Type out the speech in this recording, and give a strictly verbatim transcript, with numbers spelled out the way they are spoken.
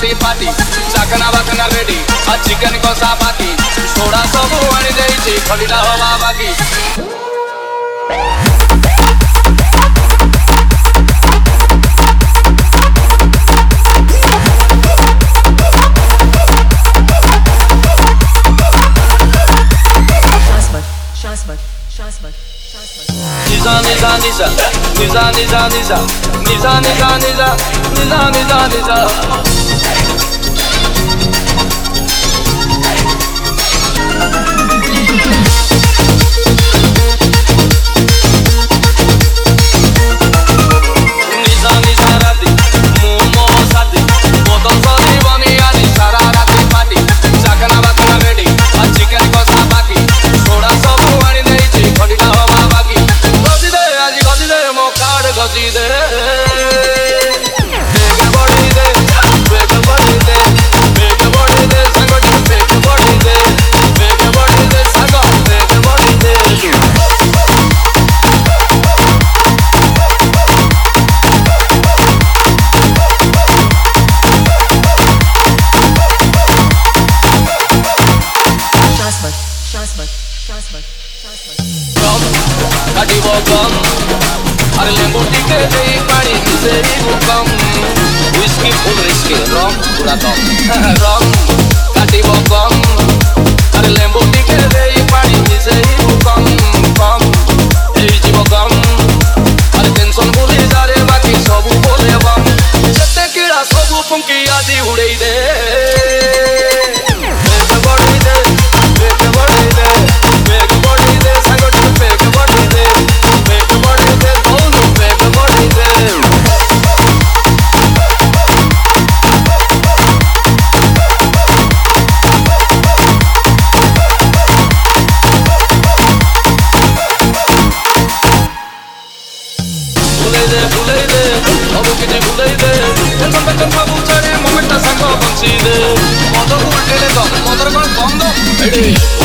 राती पार्टी चाकना बाकना रेडी आ चिकन कसा बाकी सोडा सब आनी देइछि खलिला हवा बाकी Niza niza niza niza niza niza niza niza niza niza niza niza अरे लेंबू टिके दे पानी से कम व्हिस्की फुल रिस्की रम पूरा दम रम काटी बम अरे लेंबू टिके दे पानी से कम कम ए जीव कम अरे टेंशन भूली जा रे बाकी सब बोले बम जते कीड़ा सब फुंकी आदि उड़ई दे Hey